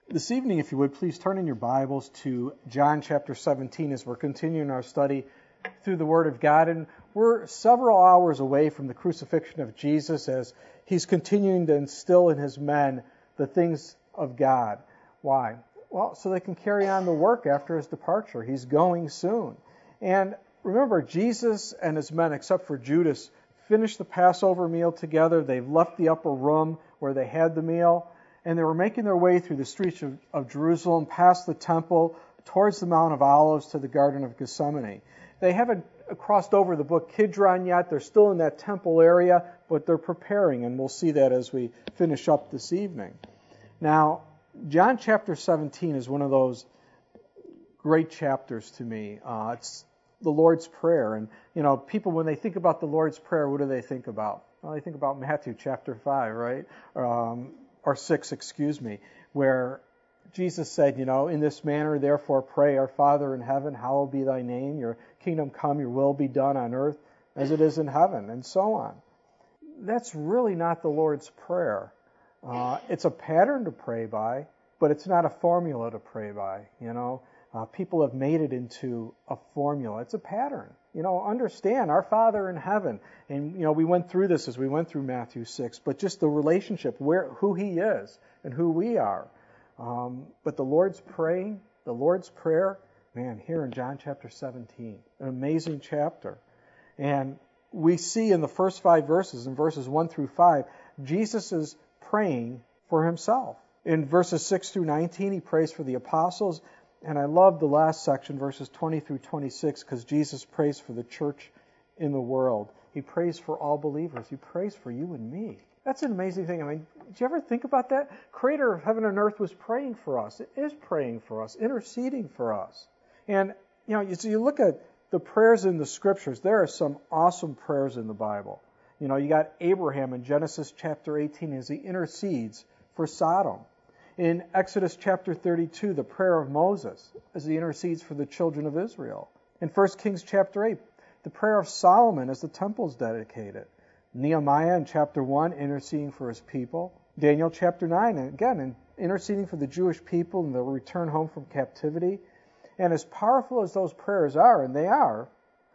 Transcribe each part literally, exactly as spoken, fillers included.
This evening, if you would, please turn in your Bibles to John chapter seventeen as we're continuing our study through the Word of God. And we're several hours away from the crucifixion of Jesus as he's continuing to instill in his men the things of God. Why? Well, so they can carry on the work after his departure. He's going soon. And remember, Jesus and his men, except for Judas, finished the Passover meal together. They've left the upper room where they had the meal. And they were making their way through the streets of, of Jerusalem, past the temple, towards the Mount of Olives to the Garden of Gethsemane. They haven't crossed over the brook Kidron yet. They're still in that temple area, but they're preparing, and we'll see that as we finish up this evening. Now, John chapter seventeen is one of those great chapters to me. Uh, it's the Lord's Prayer. And, you know, people, when they think about the Lord's Prayer, what do they think about? Well, they think about Matthew chapter five, right? Um, or six, excuse me, where Jesus said, you know, in this manner, therefore, pray, our Father in heaven, hallowed be thy name, your kingdom come, your will be done on earth as it is in heaven, and so on. That's really not the Lord's Prayer. Uh, it's a pattern to pray by, but it's not a formula to pray by, you know. Uh, people have made it into a formula. It's a pattern. You know, understand, our Father in heaven, and, you know, we went through this as we went through Matthew six, but just the relationship, where who he is and who we are. Um, but the Lord's praying, the Lord's Prayer, man, here in John chapter seventeen, an amazing chapter. And we see in the first five verses, in verses one through five, Jesus is praying for himself. In verses six through nineteen, he prays for the apostles. And I love the last section, verses twenty through twenty-six, because Jesus prays for the church in the world. He prays for all believers. He prays for you and me. That's an amazing thing. I mean, did you ever think about that? Creator of heaven and earth was praying for us. It is praying for us, interceding for us. And, you know, so you look at the prayers in the Scriptures, there are some awesome prayers in the Bible. You know, you got Abraham in Genesis chapter eighteen as he intercedes for Sodom. In Exodus chapter thirty-two, the prayer of Moses as he intercedes for the children of Israel. In First Kings chapter eight, the prayer of Solomon as the temple is dedicated. Nehemiah in chapter one, interceding for his people. Daniel chapter nine, again, interceding for the Jewish people and the return home from captivity. And as powerful as those prayers are, and they are,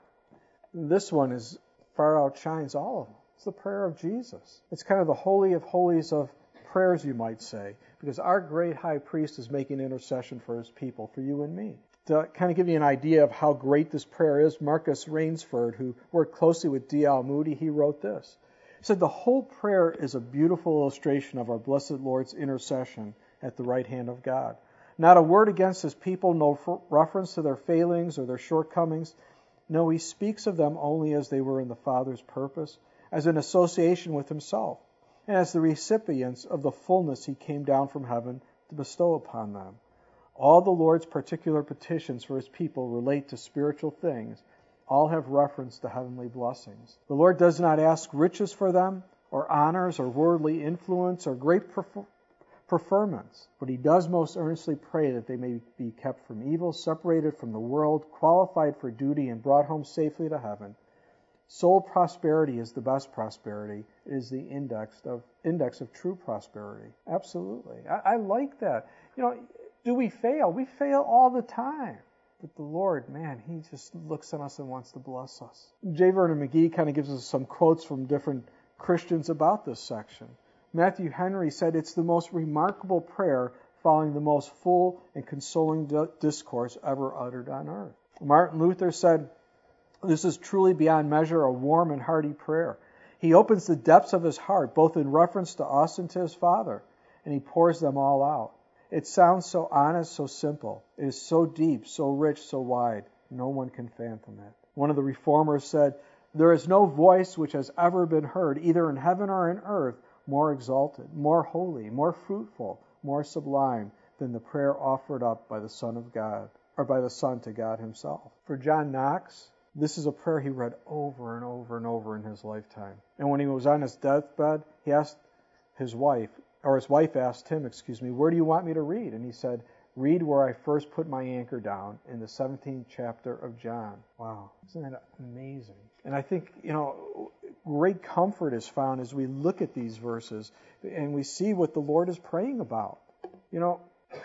this one is far outshines all of them. It's the prayer of Jesus. It's kind of the holy of holies of prayers, you might say, because our great high priest is making intercession for his people, for you and me. To kind of give you an idea of how great this prayer is, Marcus Rainsford, who worked closely with D L Moody, he wrote this. He said, the whole prayer is a beautiful illustration of our blessed Lord's intercession at the right hand of God. Not a word against his people, no reference to their failings or their shortcomings. No, he speaks of them only as they were in the Father's purpose, as an association with himself, and as the recipients of the fullness he came down from heaven to bestow upon them. All the Lord's particular petitions for his people relate to spiritual things. All have reference to heavenly blessings. The Lord does not ask riches for them, or honors, or worldly influence, or great prefer- preferments, but he does most earnestly pray that they may be kept from evil, separated from the world, qualified for duty, and brought home safely to heaven. Soul prosperity is the best prosperity. It is the index of index of true prosperity. Absolutely. I, I like that. You know, do we fail? We fail all the time. But the Lord, man, he just looks at us and wants to bless us. J. Vernon McGee kind of gives us some quotes from different Christians about this section. Matthew Henry said, it's the most remarkable prayer following the most full and consoling discourse ever uttered on earth. Martin Luther said, this is truly beyond measure a warm and hearty prayer. He opens the depths of his heart, both in reference to us and to his Father, and he pours them all out. It sounds so honest, so simple. It is so deep, so rich, so wide. No one can fathom it. One of the reformers said, there is no voice which has ever been heard, either in heaven or in earth, more exalted, more holy, more fruitful, more sublime than the prayer offered up by the Son of God, or by the Son to God himself. For John Knox, this is a prayer he read over and over and over in his lifetime. And when he was on his deathbed, he asked his wife, or his wife asked him, excuse me, where do you want me to read? And he said, read where I first put my anchor down, in the seventeenth chapter of John. Wow, isn't that amazing? And I think, you know, great comfort is found as we look at these verses and we see what the Lord is praying about. You know,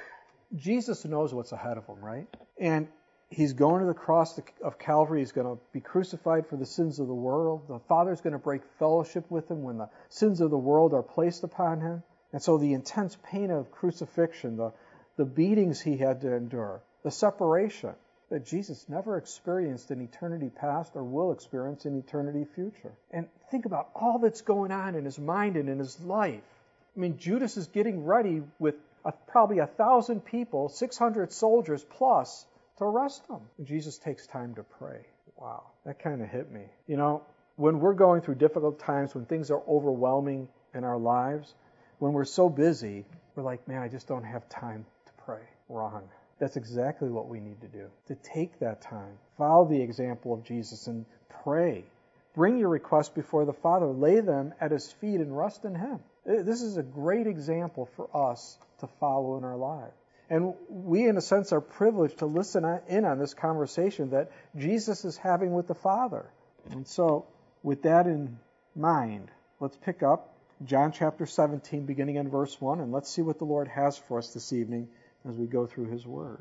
Jesus knows what's ahead of him, right? And he's going to the cross of Calvary. He's going to be crucified for the sins of the world. The Father's going to break fellowship with him when the sins of the world are placed upon him. And so the intense pain of crucifixion, the, the beatings he had to endure, the separation that Jesus never experienced in eternity past or will experience in eternity future. And think about all that's going on in his mind and in his life. I mean, Judas is getting ready with a, probably a thousand people, six hundred soldiers plus, to arrest him. And Jesus takes time to pray. Wow, that kind of hit me. You know, when we're going through difficult times, when things are overwhelming in our lives, when we're so busy, we're like, man, I just don't have time to pray. Wrong. That's exactly what we need to do, to take that time. Follow the example of Jesus and pray. Bring your requests before the Father. Lay them at his feet and rest in him. This is a great example for us to follow in our lives. And we, in a sense, are privileged to listen in on this conversation that Jesus is having with the Father. And so, with that in mind, let's pick up John chapter seventeen, beginning in verse one, and let's see what the Lord has for us this evening as we go through his word.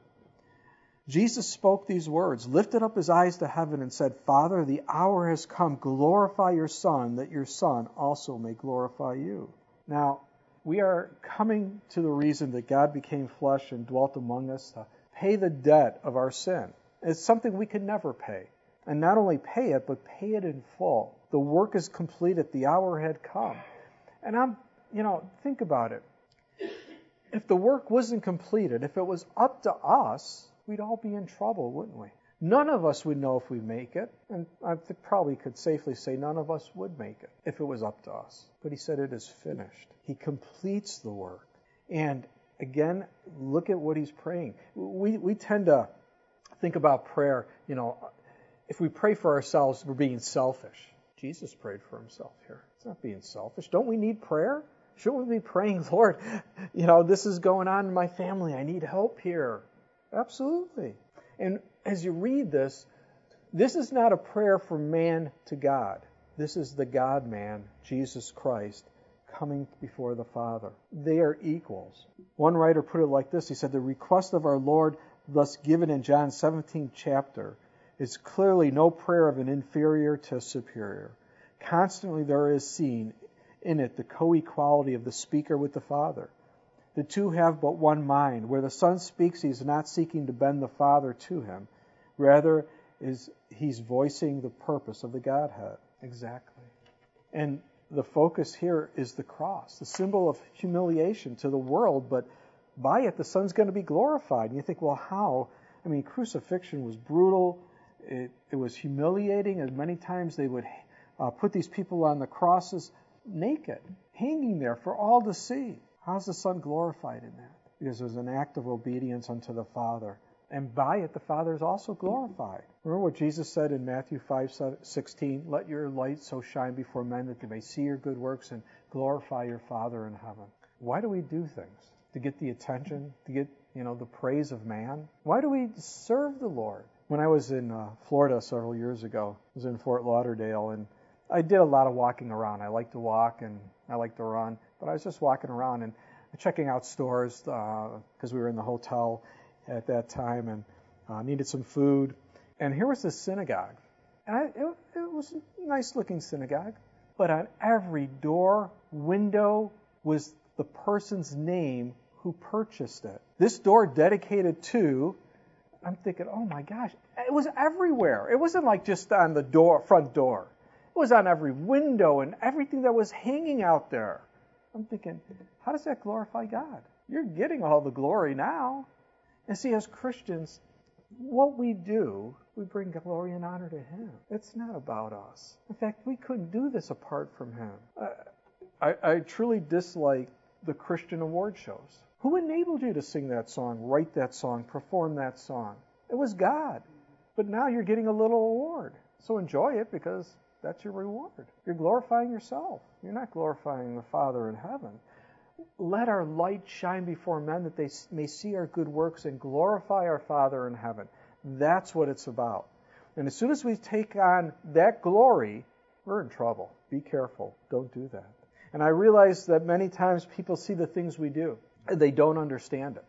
Jesus spoke these words, lifted up his eyes to heaven, and said, Father, the hour has come. Glorify your Son, that your Son also may glorify you. Now, we are coming to the reason that God became flesh and dwelt among us to pay the debt of our sin. It's something we could never pay. And not only pay it, but pay it in full. The work is completed. The hour had come. And I'm, you know, think about it. If the work wasn't completed, if it was up to us, we'd all be in trouble, wouldn't we? None of us would know if we make it, and I probably could safely say none of us would make it if it was up to us. But he said it is finished. He completes the work. And again, look at what he's praying. We we tend to think about prayer, you know, if we pray for ourselves, we're being selfish. Jesus prayed for himself here. It's not being selfish. Don't we need prayer? Shouldn't we be praying, Lord, you know, this is going on in my family. I need help here. Absolutely. And as you read this, this is not a prayer from man to God. This is the God-man, Jesus Christ, coming before the Father. They are equals. One writer put it like this. He said, the request of our Lord thus given in John seventeenth chapter is clearly no prayer of an inferior to a superior. Constantly there is seen in it the co-equality of the speaker with the Father. The two have but one mind. Where the Son speaks, he is not seeking to bend the Father to him. Rather, is he's voicing the purpose of the Godhead. Exactly. And the focus here is the cross, the symbol of humiliation to the world, but by it the Son's going to be glorified. And you think, well, how? I mean, crucifixion was brutal. It, it was humiliating, as many times they would uh, put these people on the crosses naked, hanging there for all to see. How's the Son glorified in that? Because it was an act of obedience unto the Father. And by it, the Father is also glorified. Remember what Jesus said in Matthew five sixteen, let your light so shine before men that they may see your good works and glorify your Father in heaven. Why do we do things? To get the attention, to get, you know, the praise of man? Why do we serve the Lord? When I was in uh, Florida several years ago, I was in Fort Lauderdale, and I did a lot of walking around. I like to walk and I like to run, but I was just walking around and checking out stores because uh, we were in the hotel at that time and uh, needed some food. And here was this synagogue. And I, it, it was a nice-looking synagogue, but on every door, window was the person's name who purchased it. This door dedicated to, I'm thinking, oh my gosh, it was everywhere. It wasn't like just on the door, front door. It was on every window and everything that was hanging out there. I'm thinking, how does that glorify God? You're getting all the glory now. And see, as Christians, what we do, we bring glory and honor to Him. It's not about us. In fact, we couldn't do this apart from Him. I, I, I truly dislike the Christian award shows. Who enabled you to sing that song, write that song, perform that song? It was God. But now you're getting a little award. So enjoy it because that's your reward. You're glorifying yourself. You're not glorifying the Father in heaven. Let our light shine before men that they may see our good works and glorify our Father in heaven. That's what it's about. And as soon as we take on that glory, we're in trouble. Be careful. Don't do that. And I realize that many times people see the things we do, and they don't understand it.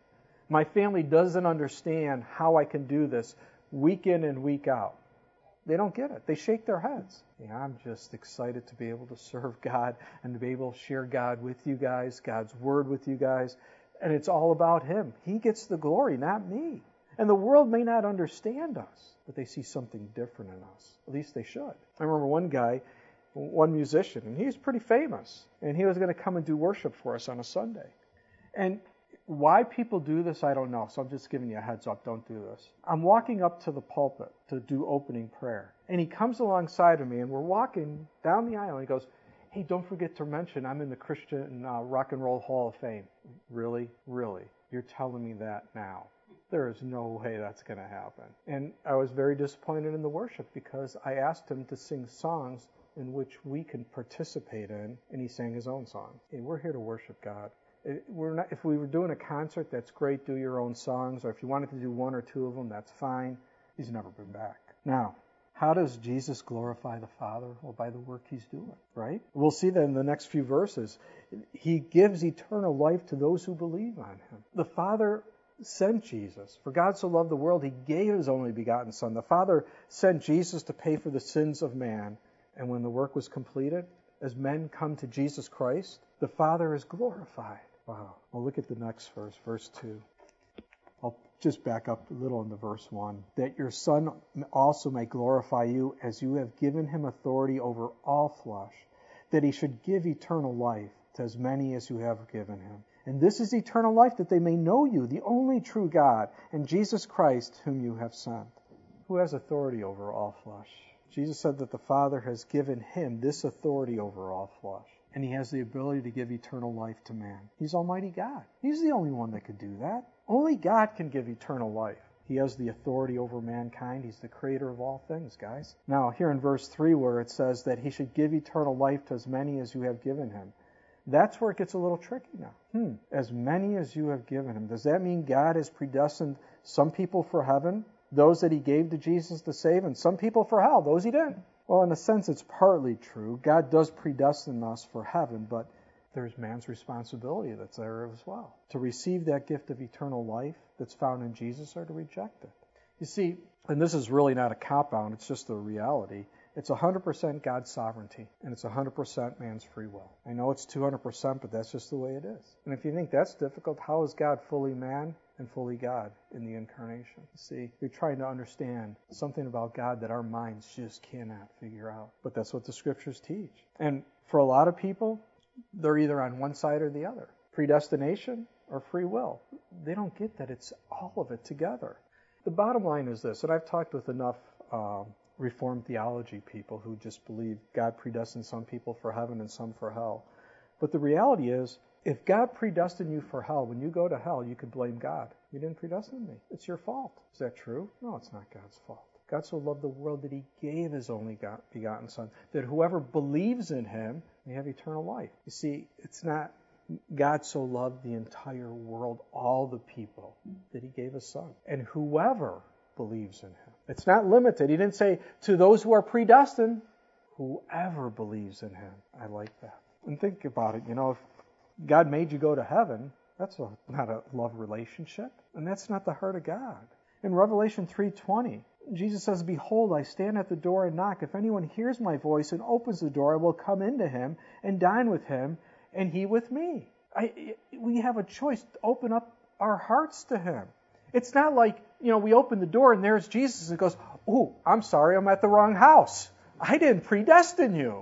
My family doesn't understand how I can do this week in and week out. They don't get it. They shake their heads. Yeah, I'm just excited to be able to serve God and to be able to share God with you guys, God's Word with you guys. And it's all about Him. He gets the glory, not me. And the world may not understand us, but they see something different in us. At least they should. I remember one guy, one musician, and he was pretty famous. And he was going to come and do worship for us on a Sunday. And why people do this, I don't know. So I'm just giving you a heads up. Don't do this. I'm walking up to the pulpit to do opening prayer. And he comes alongside of me, and we're walking down the aisle. And he goes, hey, don't forget to mention I'm in the Christian uh, Rock and Roll Hall of Fame. Really? Really? You're telling me that now? There is no way that's going to happen. And I was very disappointed in the worship because I asked him to sing songs in which we can participate in, and he sang his own song. Hey, we're here to worship God. We're not, if we were doing a concert, that's great, do your own songs, or if you wanted to do one or two of them, that's fine. He's never been back. Now, how does Jesus glorify the Father? Well, by the work He's doing, right? We'll see that in the next few verses. He gives eternal life to those who believe on Him. The Father sent Jesus. For God so loved the world, He gave His only begotten Son. The Father sent Jesus to pay for the sins of man. And when the work was completed, as men come to Jesus Christ, the Father is glorified. Wow. Well, look at the next verse, verse two. I'll just back up a little into verse one. That your Son also may glorify you, as you have given Him authority over all flesh, that He should give eternal life to as many as you have given Him. And this is eternal life, that they may know you, the only true God, and Jesus Christ, whom you have sent. Who has authority over all flesh? Jesus said that the Father has given Him this authority over all flesh. And He has the ability to give eternal life to man. He's Almighty God. He's the only one that could do that. Only God can give eternal life. He has the authority over mankind. He's the creator of all things, guys. Now, here in verse three, where it says that He should give eternal life to as many as you have given Him, that's where it gets a little tricky now. Hmm. As many as you have given Him. Does that mean God has predestined some people for heaven, those that He gave to Jesus to save, and some people for hell, those He didn't? Well, in a sense, it's partly true. God does predestine us for heaven, but there's man's responsibility that's there as well. To receive that gift of eternal life that's found in Jesus or to reject it. You see, and this is really not a cop-out, it's just the reality. It's one hundred percent God's sovereignty, and it's one hundred percent man's free will. I know it's two hundred percent, but that's just the way it is. And if you think that's difficult, how is God fully man and fully God in the incarnation? See, you're trying to understand something about God that our minds just cannot figure out. But that's what the Scriptures teach. And for a lot of people, they're either on one side or the other. Predestination or free will. They don't get that it's all of it together. The bottom line is this, and I've talked with enough um, Reformed theology people who just believe God predestined some people for heaven and some for hell. But the reality is, if God predestined you for hell, when you go to hell, you could blame God. You didn't predestine me. It's your fault. Is that true? No, it's not God's fault. God so loved the world that He gave His only begotten Son, that whoever believes in Him may have eternal life. You see, it's not God so loved the entire world, all the people, that He gave His Son. And whoever believes in Him. It's not limited. He didn't say, to those who are predestined, whoever believes in Him. I like that. And think about it. You know, if God made you go to heaven, that's a, not a love relationship. And that's not the heart of God. In Revelation three twenty, Jesus says, behold, I stand at the door and knock. If anyone hears my voice and opens the door, I will come into him and dine with him, and he with me. I, we have a choice to open up our hearts to Him. It's not like, you know, we open the door and there's Jesus and goes, oh, I'm sorry, I'm at the wrong house. I didn't predestine you.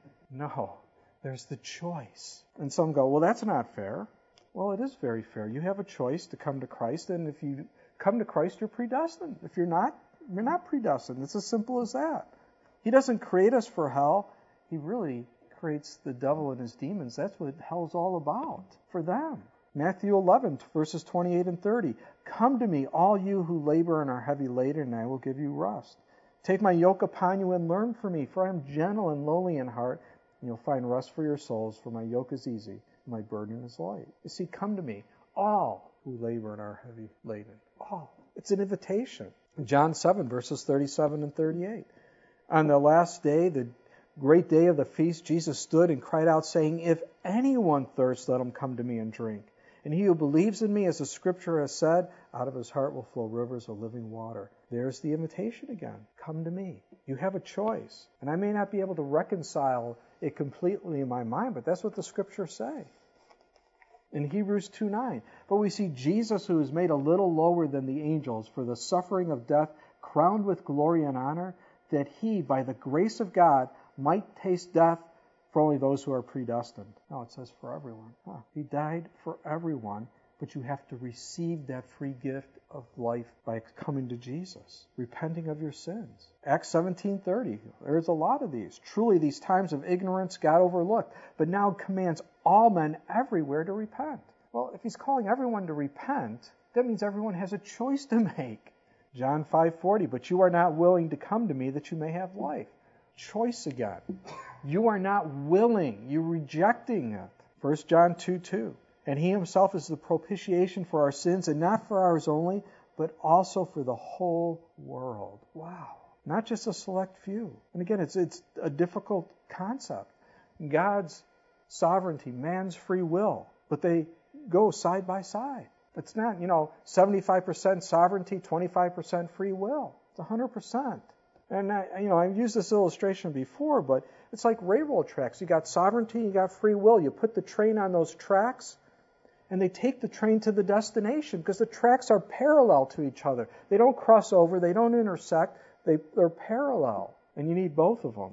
No, there's the choice. And some go, well, that's not fair. Well, it is very fair. You have a choice to come to Christ, and if you come to Christ, you're predestined. If you're not, you're not predestined. It's as simple as that. He doesn't create us for hell. He really creates the devil and his demons. That's what hell's all about for them. Matthew eleven, verses twenty-eight and thirty. Come to me, all you who labor and are heavy laden, and I will give you rest. Take my yoke upon you and learn from me, for I am gentle and lowly in heart, and you'll find rest for your souls, for my yoke is easy, and my burden is light. You see, come to me, all who labor and are heavy laden. All. It's an invitation. John seven, verses thirty-seven and thirty-eight. On the last day, the great day of the feast, Jesus stood and cried out, saying, if anyone thirsts, let him come to me and drink. And he who believes in me, as the scripture has said, out of his heart will flow rivers of living water. There's the invitation again. Come to me. You have a choice. And I may not be able to reconcile it completely in my mind, but that's what the scriptures say. In Hebrews two nine. But we see Jesus, who is made a little lower than the angels for the suffering of death, crowned with glory and honor, that he, by the grace of God, might taste death for only those who are predestined. No, it says for everyone. Huh. He died for everyone, but you have to receive that free gift of life by coming to Jesus, repenting of your sins. Acts seventeen thirty, there's a lot of these. Truly, these times of ignorance God overlooked, but now commands all men everywhere to repent. Well, if he's calling everyone to repent, that means everyone has a choice to make. John five forty, but you are not willing to come to me that you may have life. Choice again. You are not willing. You're rejecting it. First John two two. And he himself is the propitiation for our sins, and not for ours only, but also for the whole world. Wow. Not just a select few. And again, it's it's a difficult concept. God's sovereignty, man's free will, but they go side by side. It's not, you know, seventy-five percent sovereignty, twenty-five percent free will. It's one hundred percent. And, I, you know, I've used this illustration before, but it's like railroad tracks. You got sovereignty, you got free will. You put the train on those tracks, and they take the train to the destination because the tracks are parallel to each other. They don't cross over. They don't intersect. They, they're parallel, and you need both of them.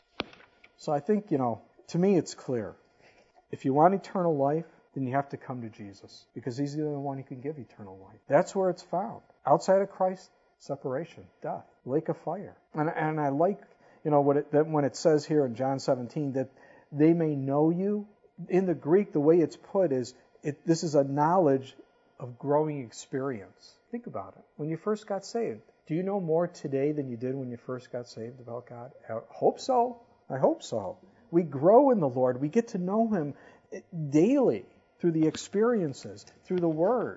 So I think, you know, to me it's clear. If you want eternal life, then you have to come to Jesus because he's the only one who can give eternal life. That's where it's found. Outside of Christ, separation, death, lake of fire. And, and I like, you know, what it, that when it says here in John seventeen that they may know you. In the Greek, the way it's put is, it, this is a knowledge of growing experience. Think about it. When you first got saved, do you know more today than you did when you first got saved about God? I hope so. I hope so. We grow in the Lord. We get to know him daily through the experiences, through the Word.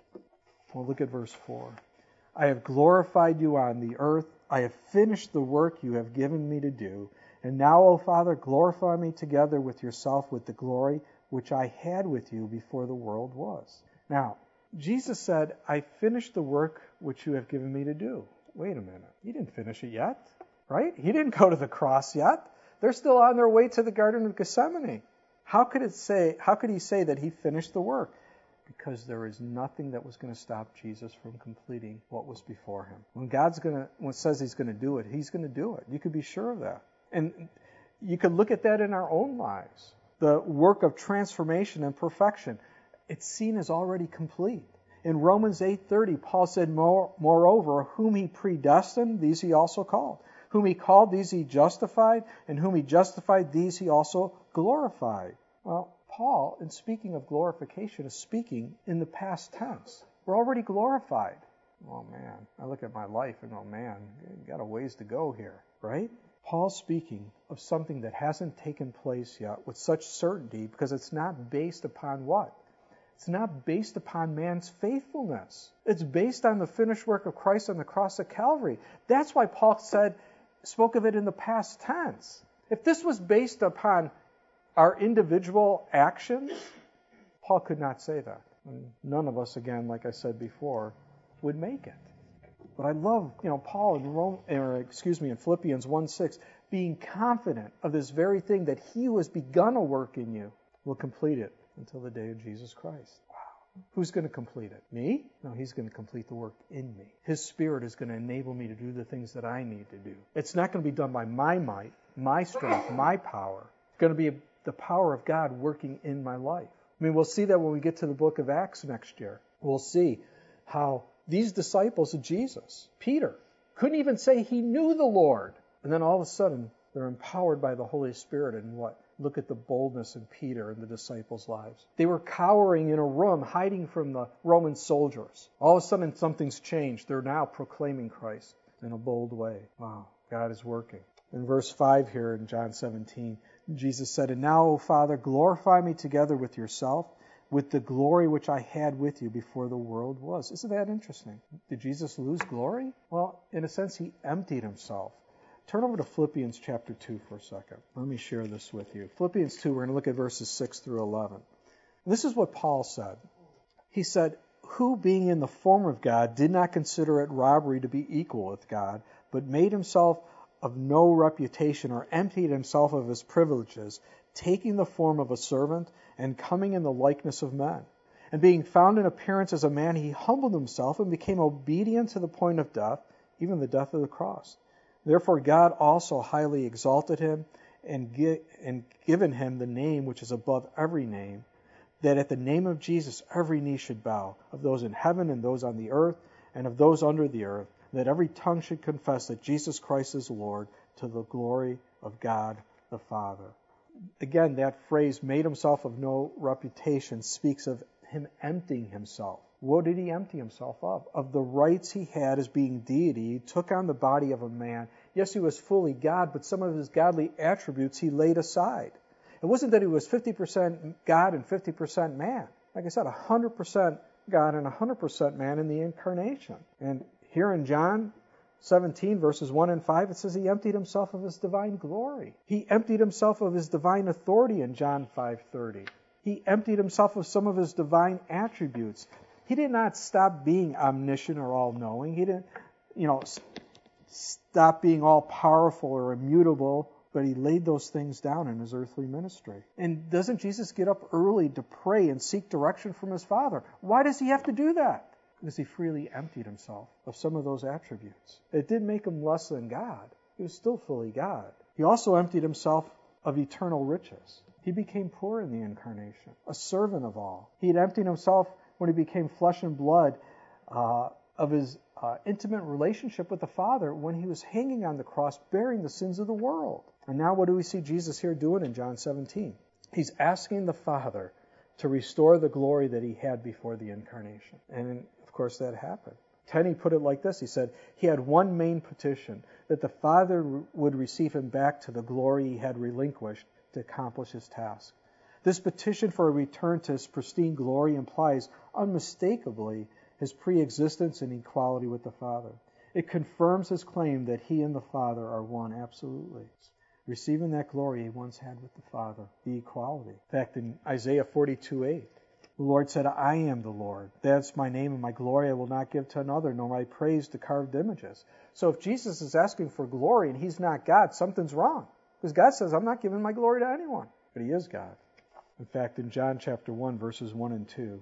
Well, look at verse four. I have glorified you on the earth. I have finished the work you have given me to do. And now, O Father, glorify me together with yourself with the glory which I had with you before the world was. Now, Jesus said, I finished the work which you have given me to do. Wait a minute. He didn't finish it yet, right? He didn't go to the cross yet. They're still on their way to the Garden of Gethsemane. How could it say, how could he say that he finished the work? Because there is nothing that was going to stop Jesus from completing what was before him. When God's going to, when it says he's going to do it, he's going to do it. You could be sure of that. And you could look at that in our own lives. The work of transformation and perfection, it's seen as already complete. In Romans eight thirty, Paul said, moreover, whom he predestined, these he also called. Whom he called, these he justified. And whom he justified, these he also glorified. Well, Paul, in speaking of glorification, is speaking in the past tense. We're already glorified. Oh, man, I look at my life and go, man, you got a ways to go here, right? Paul's speaking of something that hasn't taken place yet with such certainty because it's not based upon what? It's not based upon man's faithfulness. It's based on the finished work of Christ on the cross of Calvary. That's why Paul said, spoke of it in the past tense. If this was based upon our individual actions, Paul could not say that. And none of us, again, like I said before, would make it. But I love, you know, Paul in Rome, or excuse me, in Philippians one six, being confident of this very thing that he who has begun a work in you will complete it until the day of Jesus Christ. Wow. Who's going to complete it? Me? No, he's going to complete the work in me. His Spirit is going to enable me to do the things that I need to do. It's not going to be done by my might, my strength, my power. It's going to be the power of God working in my life. I mean, we'll see that when we get to the book of Acts next year. We'll see how these disciples of Jesus, Peter, couldn't even say he knew the Lord. And then all of a sudden, they're empowered by the Holy Spirit. And what? Look at the boldness in Peter and the disciples' lives. They were cowering in a room, hiding from the Roman soldiers. All of a sudden, something's changed. They're now proclaiming Christ in a bold way. Wow, God is working. In verse five here in John seventeen, Jesus said, And now, O Father, glorify me together with yourself, with the glory which I had with you before the world was. Isn't that interesting? Did Jesus lose glory? Well, in a sense, he emptied himself. Turn over to Philippians chapter two for a second. Let me share this with you. Philippians two, we're going to look at verses six through eleven. This is what Paul said. He said, who being in the form of God did not consider it robbery to be equal with God, but made himself of no reputation, or emptied himself of his privileges, taking the form of a servant and coming in the likeness of men. And being found in appearance as a man, he humbled himself and became obedient to the point of death, even the death of the cross. Therefore God also highly exalted him and, gi- and given him the name which is above every name, that at the name of Jesus every knee should bow, of those in heaven and those on the earth and of those under the earth, that every tongue should confess that Jesus Christ is Lord, to the glory of God the Father. Again, that phrase, made himself of no reputation, speaks of him emptying himself. What did he empty himself of? Of the rights he had as being deity. He took on the body of a man. Yes, he was fully God, but some of his godly attributes he laid aside. It wasn't that he was fifty percent God and fifty percent man. Like I said, one hundred percent God and one hundred percent man in the incarnation. And here in John seventeen, verses one and five, it says he emptied himself of his divine glory. He emptied himself of his divine authority in John five thirty. He emptied himself of some of his divine attributes. He did not stop being omniscient or all-knowing. He didn't, you know, stop being all-powerful or immutable, but he laid those things down in his earthly ministry. And doesn't Jesus get up early to pray and seek direction from his Father? Why does he have to do that? Because he freely emptied himself of some of those attributes. It didn't make him less than God. He was still fully God. He also emptied himself of eternal riches. He became poor in the incarnation, a servant of all. He had emptied himself when he became flesh and blood uh, of his uh, intimate relationship with the Father when he was hanging on the cross bearing the sins of the world. And now what do we see Jesus here doing in John seventeen? He's asking the Father to restore the glory that he had before the incarnation. And of course that happened. Tenney put it like this. He said, he had one main petition, that the Father would receive him back to the glory he had relinquished to accomplish his task. This petition for a return to his pristine glory implies unmistakably his pre-existence and equality with the Father. It confirms his claim that he and the Father are one absolutely. Receiving that glory he once had with the Father, the equality. In fact, in Isaiah forty-two eight, the Lord said, I am the Lord. That's my name, and my glory I will not give to another, nor my praise to carved images. So if Jesus is asking for glory and he's not God, something's wrong. Because God says, I'm not giving my glory to anyone. But he is God. In fact, in John chapter one, verses one and two,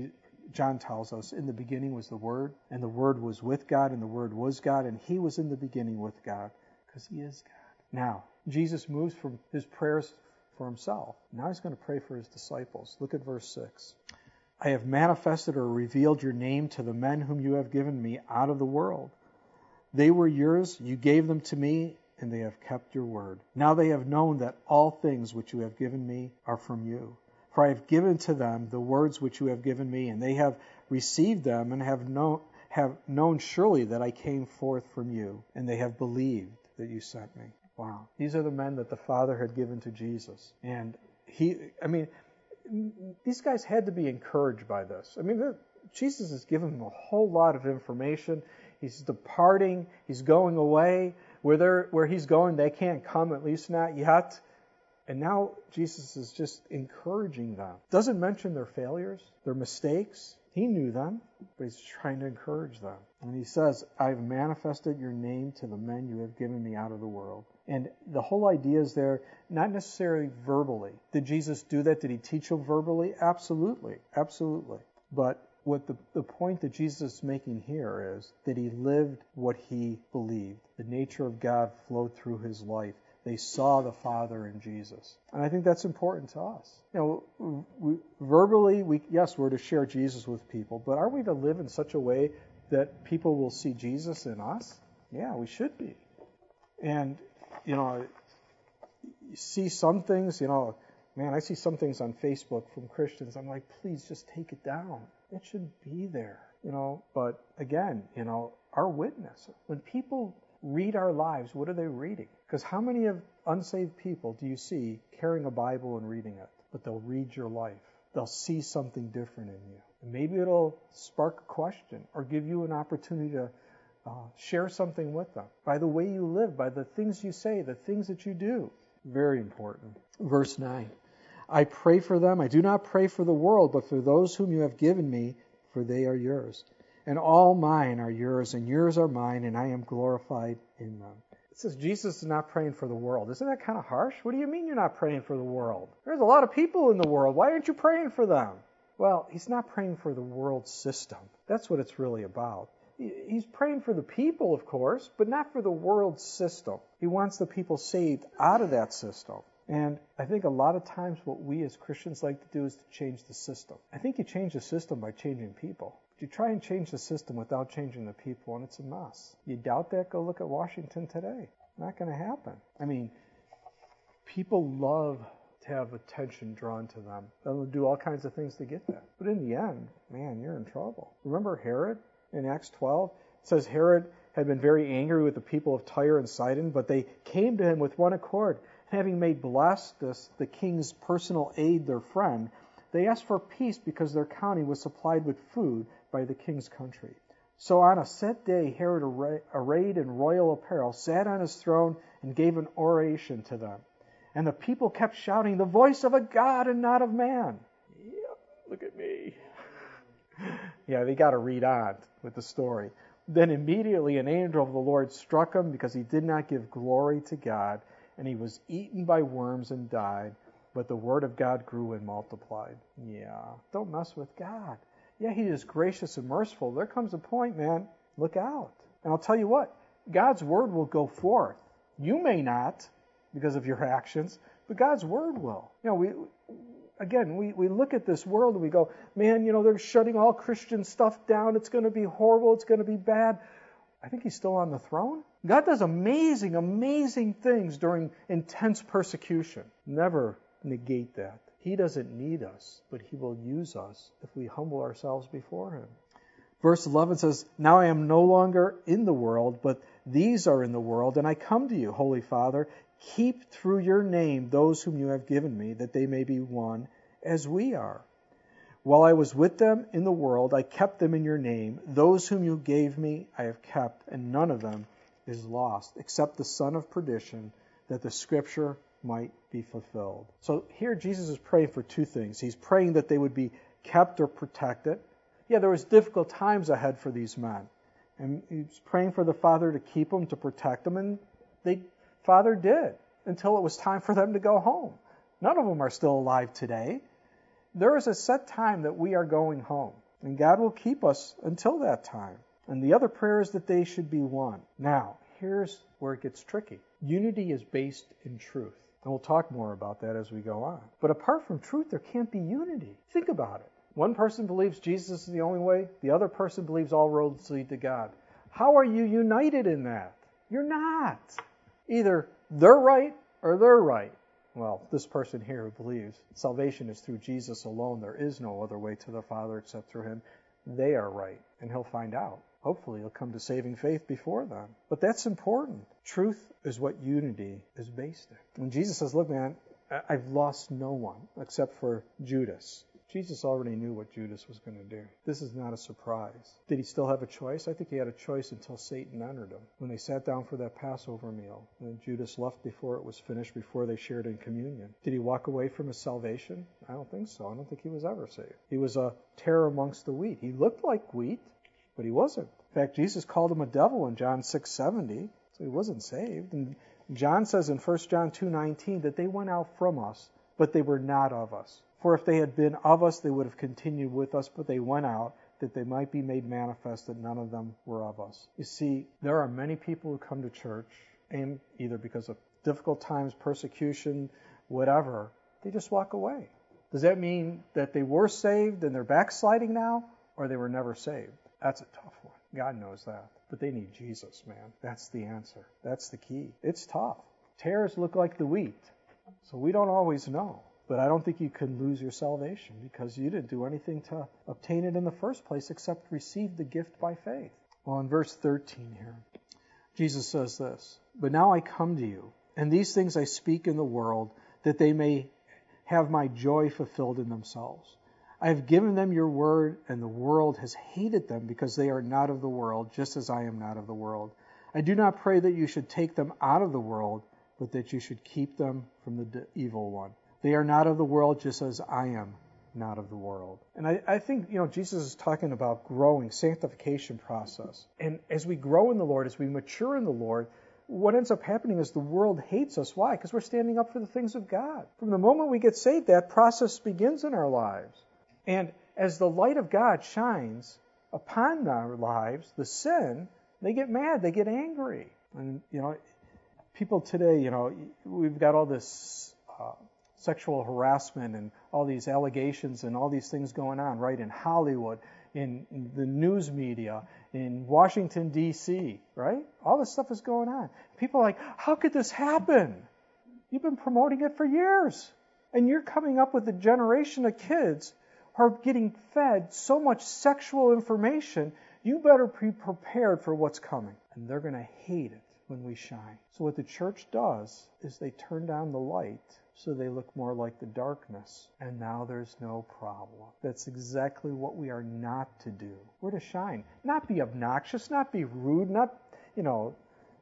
John tells us, in the beginning was the Word, and the Word was with God, and the Word was God, and he was in the beginning with God, because he is God. Now, Jesus moves from his prayers for himself. Now he's going to pray for his disciples. Look at verse six. I have manifested or revealed your name to the men whom you have given me out of the world. They were yours, you gave them to me, and they have kept your word. Now they have known that all things which you have given me are from you. For I have given to them the words which you have given me, and they have received them and have known, have known surely that I came forth from you, and they have believed that you sent me. Wow. These are the men that the Father had given to Jesus. And he, I mean, these guys had to be encouraged by this. I mean, Jesus has given them a whole lot of information. He's departing. He's going away. Where they're, where he's going, they can't come, at least not yet. And now Jesus is just encouraging them. Doesn't mention their failures, their mistakes. He knew them, but he's trying to encourage them. And he says, I've manifested your name to the men you have given me out of the world. And the whole idea is there, not necessarily verbally. Did Jesus do that? Did he teach them verbally? Absolutely. Absolutely. But what the, the point that Jesus is making here is that he lived what he believed. The nature of God flowed through his life. They saw the Father in Jesus. And I think that's important to us. You know, we, verbally, we yes, we're to share Jesus with people, but are we to live in such a way that people will see Jesus in us? Yeah, we should be. And, you know, you see some things, you know, man, I see some things on Facebook from Christians. I'm like, please just take it down. It should be there, you know. But again, you know, our witness. When people read our lives, what are they reading? Because how many of unsaved people do you see carrying a Bible and reading it? But they'll read your life. They'll see something different in you. And maybe it'll spark a question or give you an opportunity to uh, share something with them. By the way you live, by the things you say, the things that you do. Very important. Verse nine. I pray for them. I do not pray for the world, but for those whom you have given me, for they are yours. And all mine are yours, and yours are mine, and I am glorified in them. It says Jesus is not praying for the world. Isn't that kind of harsh? What do you mean you're not praying for the world? There's a lot of people in the world. Why aren't you praying for them? Well, he's not praying for the world system. That's what it's really about. He's praying for the people, of course, but not for the world system. He wants the people saved out of that system. And I think a lot of times what we as Christians like to do is to change the system. I think you change the system by changing people. You try and change the system without changing the people, and it's a mess. You doubt that? Go look at Washington today. Not going to happen. I mean, people love to have attention drawn to them. They'll do all kinds of things to get that. But in the end, man, you're in trouble. Remember Herod in Acts twelve? It says Herod had been very angry with the people of Tyre and Sidon, but they came to him with one accord. Having made Blastus, the king's personal aide, their friend, they asked for peace because their county was supplied with food by the king's country. So on a set day, Herod, arrayed in royal apparel, sat on his throne and gave an oration to them. And the people kept shouting, "The voice of a God and not of man." Yep, look at me. Yeah, they got to read on with the story. Then immediately an angel of the Lord struck him because he did not give glory to God, and he was eaten by worms and died. But the word of God grew and multiplied. Yeah, don't mess with God. Yeah, he is gracious and merciful. There comes a point, man, look out. And I'll tell you what, God's word will go forth. You may not because of your actions, but God's word will. You know, we again, we, we look at this world and we go, man, you know, they're shutting all Christian stuff down. It's going to be horrible. It's going to be bad. I think he's still on the throne. God does amazing, amazing things during intense persecution. Never negate that. He doesn't need us, but he will use us if we humble ourselves before him. Verse eleven says, "Now I am no longer in the world, but these are in the world, and I come to you, Holy Father. Keep through your name those whom you have given me, that they may be one as we are. While I was with them in the world, I kept them in your name. Those whom you gave me I have kept, and none of them is lost, except the son of perdition, that the scripture might be fulfilled." So here Jesus is praying for two things. He's praying that they would be kept or protected. Yeah, there was difficult times ahead for these men. And he's praying for the Father to keep them, to protect them, and the Father did until it was time for them to go home. None of them are still alive today. There is a set time that we are going home, and God will keep us until that time. And the other prayer is that they should be one. Now, here's where it gets tricky. Unity is based in truth. And we'll talk more about that as we go on. But apart from truth, there can't be unity. Think about it. One person believes Jesus is the only way. The other person believes all roads lead to God. How are you united in that? You're not. Either they're right or they're right. Well, this person here who believes salvation is through Jesus alone. There is no other way to the Father except through him. They are right, and he'll find out. Hopefully he'll come to saving faith before them. But that's important. Truth is what unity is based in. And Jesus says, look, man, I've lost no one except for Judas. Jesus already knew what Judas was going to do. This is not a surprise. Did he still have a choice? I think he had a choice until Satan entered him. When they sat down for that Passover meal, and Judas left before it was finished, before they shared in communion. Did he walk away from his salvation? I don't think so. I don't think he was ever saved. He was a tare amongst the wheat. He looked like wheat, but he wasn't. In fact, Jesus called him a devil in John six seventy, so he wasn't saved. And John says in First John two nineteen that they went out from us, but they were not of us. For if they had been of us, they would have continued with us, but they went out, that they might be made manifest that none of them were of us. You see, there are many people who come to church, and either because of difficult times, persecution, whatever, they just walk away. Does that mean that they were saved and they're backsliding now, or they were never saved? That's a tough one. God knows that. But they need Jesus, man. That's the answer. That's the key. It's tough. Tares look like the wheat, so we don't always know. But I don't think you can lose your salvation because you didn't do anything to obtain it in the first place except receive the gift by faith. Well, in verse thirteen here, Jesus says this, "But now I come to you, and these things I speak in the world, that they may have my joy fulfilled in themselves. I have given them your word, and the world has hated them because they are not of the world, just as I am not of the world. I do not pray that you should take them out of the world, but that you should keep them from the evil one. They are not of the world, just as I am not of the world. And I, I think, you know, Jesus is talking about growing, sanctification process. And as we grow in the Lord, as we mature in the Lord, what ends up happening is the world hates us. Why? Because we're standing up for the things of God. From the moment we get saved, that process begins in our lives. And as the light of God shines upon our lives, the sin, they get mad, they get angry. And, you know, people today, you know, we've got all this uh, sexual harassment and all these allegations and all these things going on, right, in Hollywood, in, in the news media, in Washington, D C, right? All this stuff is going on. People are like, how could this happen? You've been promoting it for years. And you're coming up with a generation of kids who are getting fed so much sexual information, you better be prepared for what's coming. And they're going to hate it when we shine. So what the church does is they turn down the light so they look more like the darkness. And now there's no problem. That's exactly what we are not to do. We're to shine. Not be obnoxious, not be rude, not, you know,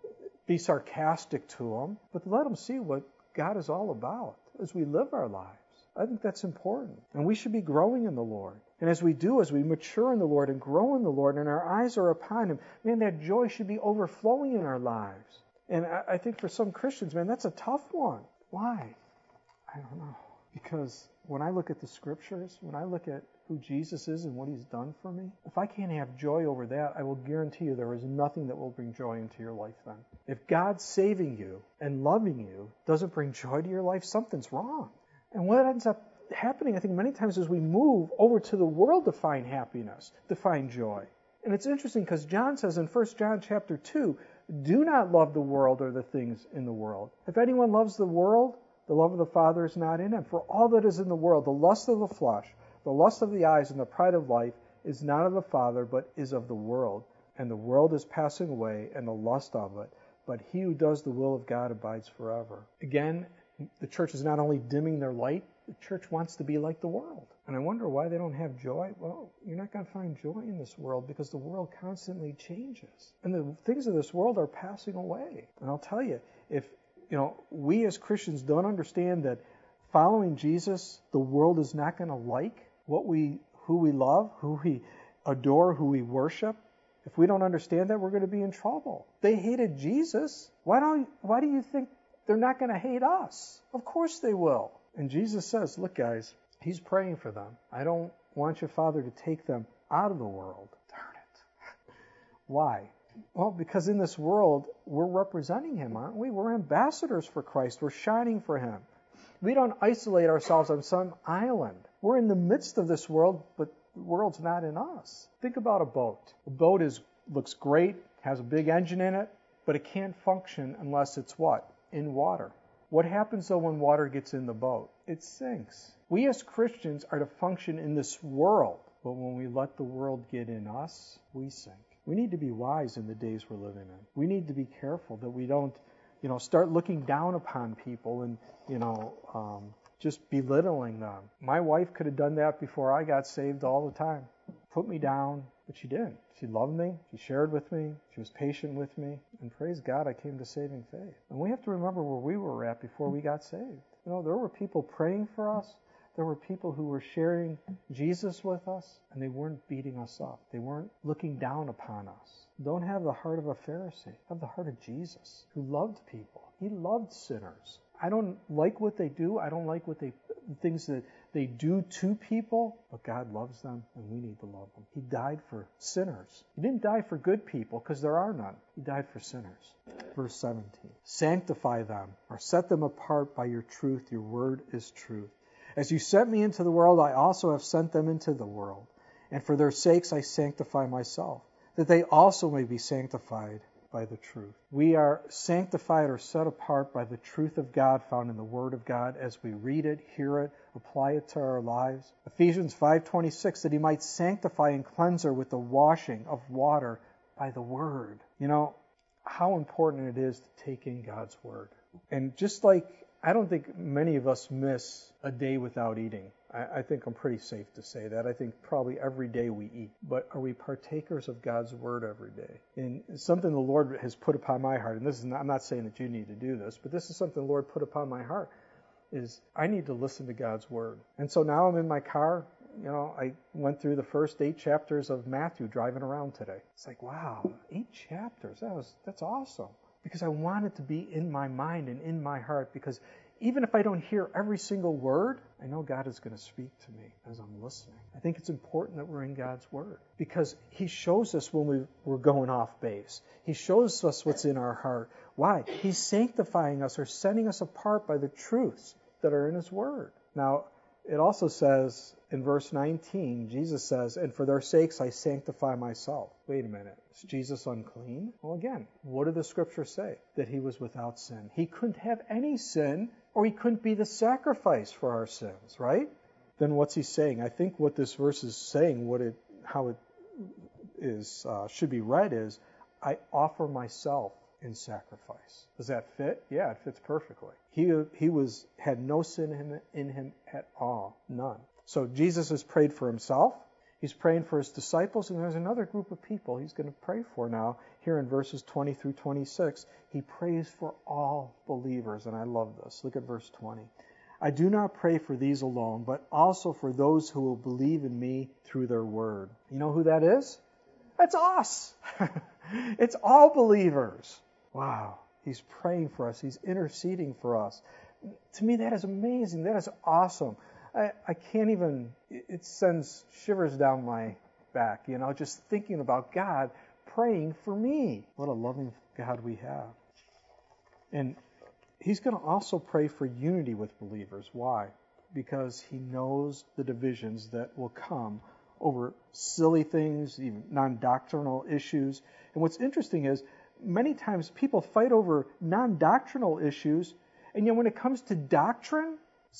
be sarcastic to them, but let them see what God is all about as we live our lives. I think that's important. And we should be growing in the Lord. And as we do, as we mature in the Lord and grow in the Lord and our eyes are upon Him, man, that joy should be overflowing in our lives. And I, I think for some Christians, man, that's a tough one. Why? I don't know. Because when I look at the Scriptures, when I look at who Jesus is and what He's done for me, if I can't have joy over that, I will guarantee you there is nothing that will bring joy into your life then. If God saving you and loving you doesn't bring joy to your life, something's wrong. And what ends up happening, I think, many times is we move over to the world to find happiness, to find joy. And it's interesting because John says in First John chapter two, do not love the world or the things in the world. If anyone loves the world, the love of the Father is not in him. For all that is in the world, the lust of the flesh, the lust of the eyes, and the pride of life is not of the Father, but is of the world. And the world is passing away, and the lust of it. But he who does the will of God abides forever. Again, the church is not only dimming their light, the church wants to be like the world. And I wonder why they don't have joy. Well, you're not going to find joy in this world because the world constantly changes. And the things of this world are passing away. And I'll tell you, if you know, we as Christians don't understand that following Jesus, the world is not going to like what we, who we love, who we adore, who we worship. If we don't understand that, we're going to be in trouble. They hated Jesus. Why don't? Why do you think they're not going to hate us? Of course they will. And Jesus says, look, guys, He's praying for them. I don't want your Father to take them out of the world. Darn it. Why? Well, because in this world, we're representing Him, aren't we? We're ambassadors for Christ. We're shining for Him. We don't isolate ourselves on some island. We're in the midst of this world, but the world's not in us. Think about a boat. A boat is looks great, has a big engine in it, but it can't function unless it's what? In water. What happens, though, when water gets in the boat? It sinks. We as Christians are to function in this world, but when we let the world get in us, we sink. We need to be wise in the days we're living in. We need to be careful that we don't, you know, start looking down upon people and, you know, um, just belittling them. My wife could have done that before I got saved all the time. Put me down, but she didn't. She loved me. She shared with me. She was patient with me. And praise God, I came to saving faith. And we have to remember where we were at before we got saved. You know, there were people praying for us. There were people who were sharing Jesus with us, and they weren't beating us up. They weren't looking down upon us. Don't have the heart of a Pharisee. Have the heart of Jesus, who loved people. He loved sinners. I don't like what they do. I don't like what they the things that they do to people, but God loves them, and we need to love them. He died for sinners. He didn't die for good people, because there are none. He died for sinners. Verse seventeen. Sanctify them, or set them apart by your truth. Your word is truth. As you sent me into the world, I also have sent them into the world. And for their sakes I sanctify myself, that they also may be sanctified by the truth. We are sanctified or set apart by the truth of God found in the Word of God as we read it, hear it, apply it to our lives. Ephesians five twenty-six, that He might sanctify and cleanse her with the washing of water by the Word. You know, how important it is to take in God's Word. And just like I don't think many of us miss a day without eating. I, I think I'm pretty safe to say that. I think probably every day we eat. But are we partakers of God's Word every day? And it's something the Lord has put upon my heart, and this is not, I'm not saying that you need to do this, but this is something the Lord put upon my heart, is I need to listen to God's word. And so now I'm in my car. You know, I went through the first eight chapters of Matthew driving around today. It's like, wow, eight chapters. That was that's awesome. Because I want it to be in my mind and in my heart. Because even if I don't hear every single word, I know God is going to speak to me as I'm listening. I think it's important that we're in God's word. Because He shows us when we, we're going off base. He shows us what's in our heart. Why? He's sanctifying us or setting us apart by the truths that are in His word. Now, it also says in verse nineteen, Jesus says, and for their sakes I sanctify myself. Wait a minute. Is Jesus unclean? Well, again, what did the scripture say? That He was without sin. He couldn't have any sin, or He couldn't be the sacrifice for our sins, right? Then what's He saying? I think what this verse is saying, what it, how it is uh, should be read is, I offer myself in sacrifice. Does that fit? Yeah, it fits perfectly. He he was had no sin in him, in him at all, none. So Jesus has prayed for Himself. He's praying for His disciples, and there's another group of people He's going to pray for now. Here in verses twenty through twenty-six, He prays for all believers, and I love this. Look at verse twenty. I do not pray for these alone, but also for those who will believe in me through their word. You know who that is? That's us. It's all believers. Wow. He's praying for us. He's interceding for us. To me, that is amazing. That is awesome. I, I can't even, it sends shivers down my back, you know, just thinking about God praying for me. What a loving God we have. And He's going to also pray for unity with believers. Why? Because He knows the divisions that will come over silly things, even non-doctrinal issues. And what's interesting is, many times people fight over non-doctrinal issues, and yet when it comes to doctrine,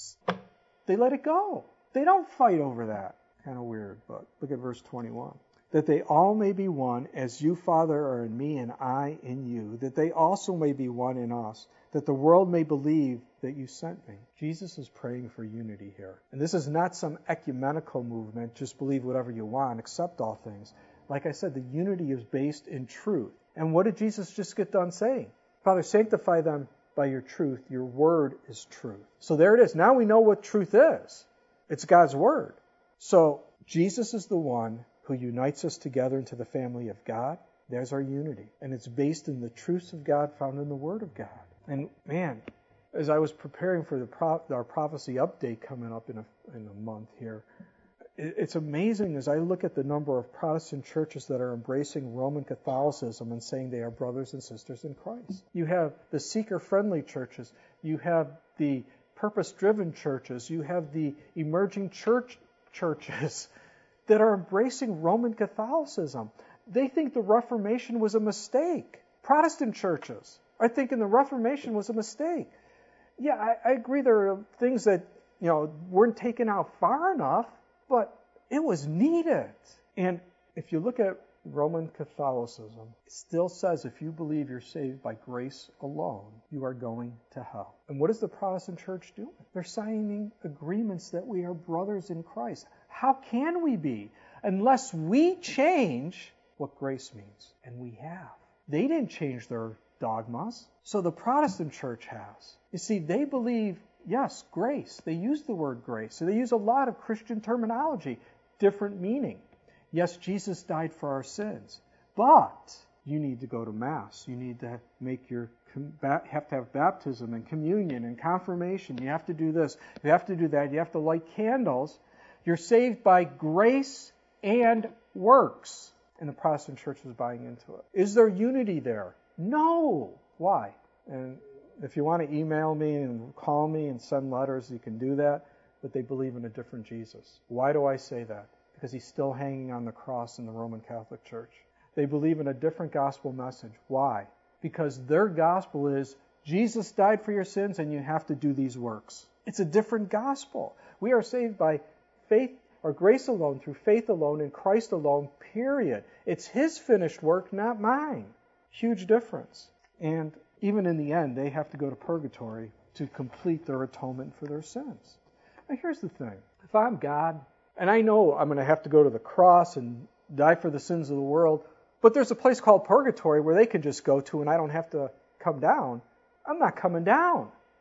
they let it go. They don't fight over that. Kind of weird, but look at verse twenty-one. That they all may be one, as you, Father, are in me and I in you, that they also may be one in us, that the world may believe that you sent me. Jesus is praying for unity here. And this is not some ecumenical movement, just believe whatever you want, accept all things. Like I said, the unity is based in truth. And what did Jesus just get done saying? Father, sanctify them by your truth. Your word is truth. So there it is. Now we know what truth is. It's God's word. So Jesus is the one who unites us together into the family of God. There's our unity. And it's based in the truths of God found in the word of God. And man, as I was preparing for the pro- our prophecy update coming up in a, in a month here, it's amazing as I look at the number of Protestant churches that are embracing Roman Catholicism and saying they are brothers and sisters in Christ. You have the seeker-friendly churches. You have the purpose-driven churches. You have the emerging church churches that are embracing Roman Catholicism. They think the Reformation was a mistake. Protestant churches are thinking the Reformation was a mistake. Yeah, I, I agree there are things that, you know, weren't taken out far enough, but it was needed. And if you look at Roman Catholicism, it still says if you believe you're saved by grace alone, you are going to hell. And what is the Protestant church doing? They're signing agreements that we are brothers in Christ. How can we be unless we change what grace means? And we have. They didn't change their dogmas, so the Protestant church has. You see, they believe, yes, grace. They use the word grace. So they use a lot of Christian terminology, different meaning. Yes, Jesus died for our sins, but you need to go to Mass. You need to make your have to have baptism and communion and confirmation. You have to do this. You have to do that. You have to light candles. You're saved by grace and works. And the Protestant church is buying into it. Is there unity there? No. Why? And if you want to email me and call me and send letters, you can do that. But they believe in a different Jesus. Why do I say that? Because he's still hanging on the cross in the Roman Catholic Church. They believe in a different gospel message. Why? Because their gospel is, Jesus died for your sins and you have to do these works. It's a different gospel. We are saved by faith or grace alone, through faith alone, in Christ alone, period. It's his finished work, not mine. Huge difference. And even in the end, they have to go to purgatory to complete their atonement for their sins. Now here's the thing. If I'm God, and I know I'm going to have to go to the cross and die for the sins of the world, but there's a place called purgatory where they can just go to and I don't have to come down, I'm not coming down.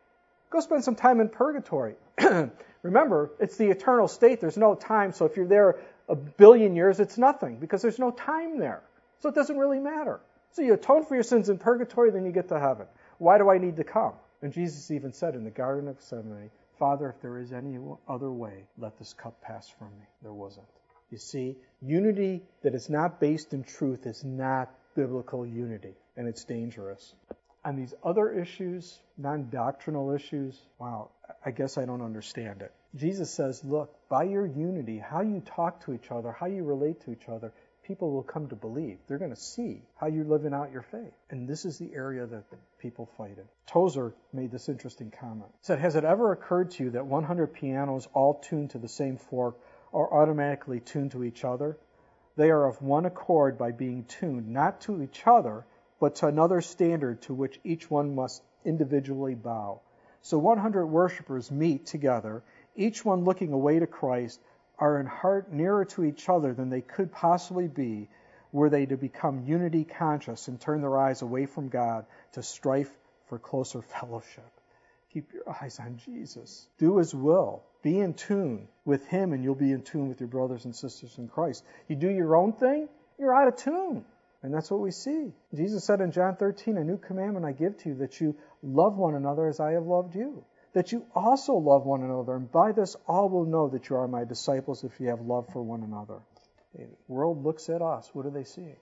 Go spend some time in purgatory. Remember, it's the eternal state. There's no time. So if you're there a billion years, it's nothing because there's no time there. So it doesn't really matter. So you atone for your sins in purgatory, then you get to heaven. Why do I need to come? And Jesus even said in the Garden of Gethsemane, Father, if there is any other way, let this cup pass from me. There wasn't. You see, unity that is not based in truth is not biblical unity, and it's dangerous. On these other issues, non-doctrinal issues, wow, I guess I don't understand it. Jesus says, look, by your unity, how you talk to each other, how you relate to each other, people will come to believe. They're going to see how you're living out your faith. And this is the area that people fight in. Tozer made this interesting comment. He said, has it ever occurred to you that one hundred pianos all tuned to the same fork are automatically tuned to each other? They are of one accord by being tuned, not to each other, but to another standard to which each one must individually bow. So one hundred worshipers meet together, each one looking away to Christ, are in heart nearer to each other than they could possibly be were they to become unity conscious and turn their eyes away from God to strife for closer fellowship. Keep your eyes on Jesus. Do His will. Be in tune with Him, and you'll be in tune with your brothers and sisters in Christ. You do your own thing, you're out of tune. And that's what we see. Jesus said in John thirteen, a new commandment I give to you, that you love one another as I have loved you. That you also love one another. And by this all will know that you are my disciples if you have love for one another. The world looks at us. What do they see?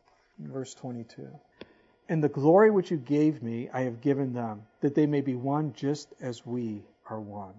Verse twenty-two. And the glory which you gave me, I have given them, that they may be one just as we are one.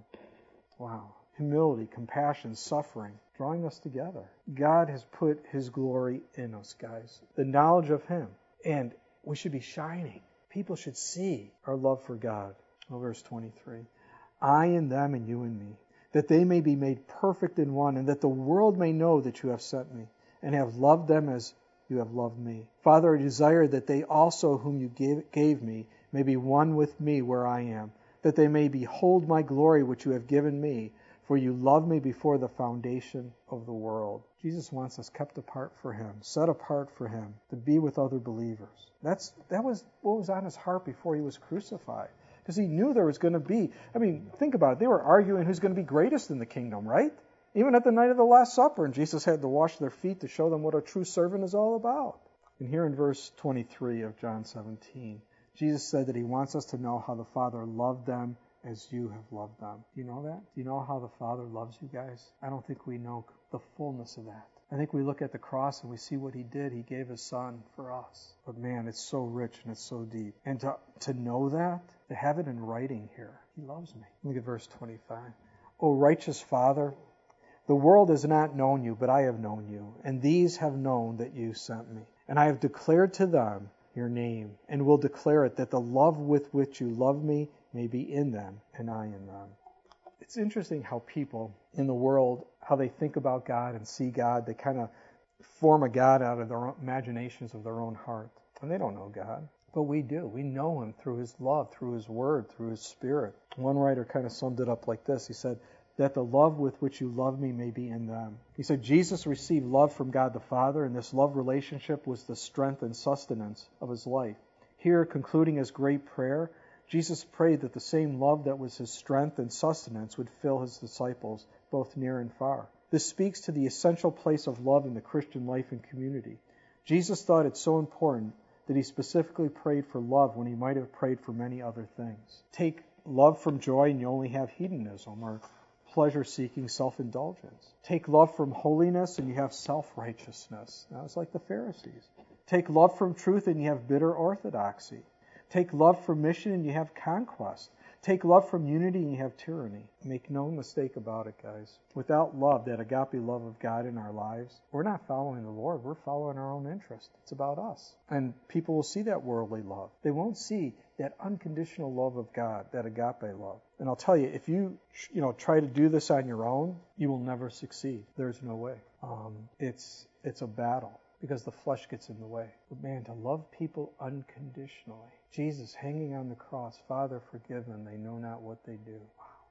Wow. Humility, compassion, suffering, drawing us together. God has put His glory in us, guys. The knowledge of Him. And we should be shining. People should see our love for God. Oh, verse twenty-three. I in them and you in me, that they may be made perfect in one, and that the world may know that you have sent me, and have loved them as you have loved me. Father, I desire that they also whom you gave, gave me may be one with me where I am, that they may behold my glory which you have given me, for you loved me before the foundation of the world. Jesus wants us kept apart for Him, set apart for Him, to be with other believers. That's That was what was on His heart before He was crucified. Because He knew there was going to be, I mean, think about it. They were arguing who's going to be greatest in the kingdom, right? Even at the night of the Last Supper, and Jesus had to wash their feet to show them what a true servant is all about. And here in verse twenty-three of John seventeen, Jesus said that He wants us to know how the Father loved them as you have loved them. Do you know that? Do you know how the Father loves you guys? I don't think we know the fullness of that. I think we look at the cross and we see what He did. He gave His Son for us. But man, it's so rich and it's so deep. And to, to know that, to have it in writing here, He loves me. Look at verse twenty-five. O righteous Father, the world has not known you, but I have known you, and these have known that you sent me. And I have declared to them your name, and will declare it, that the love with which you love me may be in them, and I in them. It's interesting how people in the world, how they think about God and see God. They kind of form a God out of their own imaginations of their own heart. And they don't know God. But we do. We know Him through His love, through His Word, through His Spirit. One writer kind of summed it up like this. He said, that the love with which you love me may be in them. He said Jesus received love from God the Father, and this love relationship was the strength and sustenance of His life. Here, concluding His great prayer, Jesus prayed that the same love that was His strength and sustenance would fill His disciples, both near and far. This speaks to the essential place of love in the Christian life and community. Jesus thought it so important that He specifically prayed for love when He might have prayed for many other things. Take love from joy and you only have hedonism, or pleasure-seeking self-indulgence. Take love from holiness and you have self-righteousness. Now it's like the Pharisees. Take love from truth and you have bitter orthodoxy. Take love from mission and you have conquest. Take love from unity and you have tyranny. Make no mistake about it, guys. Without love, that agape love of God in our lives, we're not following the Lord. We're following our own interest. It's about us. And people will see that worldly love. They won't see that unconditional love of God, that agape love. And I'll tell you, if you, you know, try to do this on your own, you will never succeed. There's no way. Um, it's it's a battle because the flesh gets in the way. But man, to love people unconditionally. Jesus hanging on the cross, Father, forgive them. They know not what they do. Wow.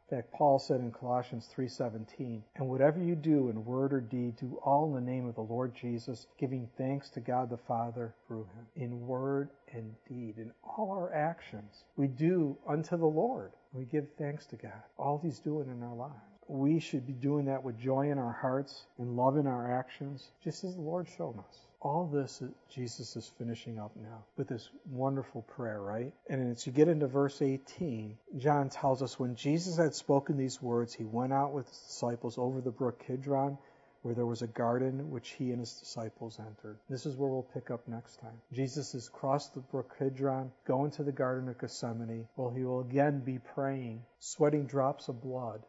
In fact, Paul said in Colossians three seventeen, "And whatever you do in word or deed, do all in the name of the Lord Jesus, giving thanks to God the Father through him." In word and deed, in all our actions, we do unto the Lord. We give thanks to God. All he's doing in our lives. We should be doing that with joy in our hearts and love in our actions, just as the Lord showed us. All this Jesus is finishing up now with this wonderful prayer, right? And as you get into verse eighteen, John tells us when Jesus had spoken these words, he went out with his disciples over the brook Kidron, where there was a garden which he and his disciples entered. This is where we'll pick up next time. Jesus has crossed the brook Kidron, going to the Garden of Gethsemane. Well, he will again be praying, sweating drops of blood,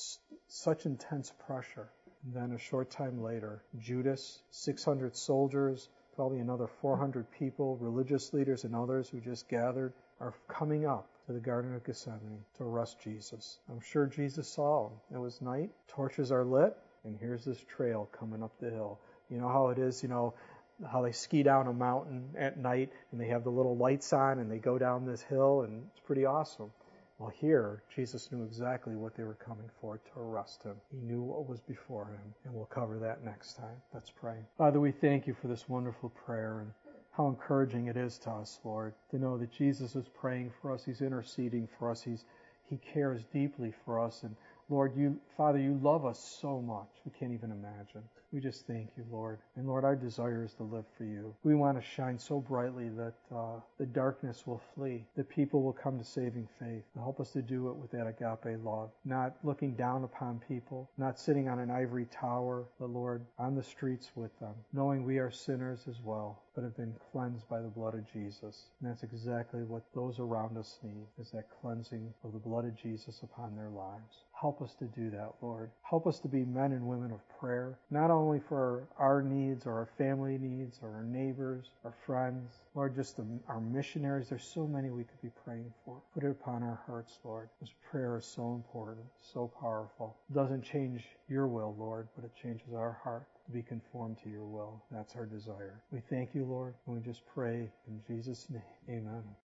such intense pressure. And then a short time later, Judas, six hundred soldiers, probably another four hundred people, religious leaders and others who just gathered, are coming up to the Garden of Gethsemane to arrest Jesus. I'm sure Jesus saw them. It was night, torches are lit, and here's this trail coming up the hill. You know how it is, you know, how they ski down a mountain at night and they have the little lights on and they go down this hill, and it's pretty awesome. Well, here, Jesus knew exactly what they were coming for, to arrest him. He knew what was before him, and we'll cover that next time. Let's pray. Father, we thank you for this wonderful prayer and how encouraging it is to us, Lord, to know that Jesus is praying for us. He's interceding for us. He's He cares deeply for us. And Lord, you, Father, you love us so much. We can't even imagine. We just thank you, Lord. And Lord, our desire is to live for you. We want to shine so brightly that uh, the darkness will flee, that people will come to saving faith. And help us to do it with that agape love, not looking down upon people, not sitting on an ivory tower, but Lord, on the streets with them, knowing we are sinners as well, but have been cleansed by the blood of Jesus. And that's exactly what those around us need, is that cleansing of the blood of Jesus upon their lives. Help us to do that, Lord. Help us to be men and women of prayer, not only for our needs or our family needs or our neighbors, our friends, Lord, just the, our missionaries. There's so many we could be praying for. Put it upon our hearts, Lord. This prayer is so important, so powerful. It doesn't change your will, Lord, but it changes our heart to be conformed to your will. That's our desire. We thank you, Lord, and we just pray in Jesus' name. Amen.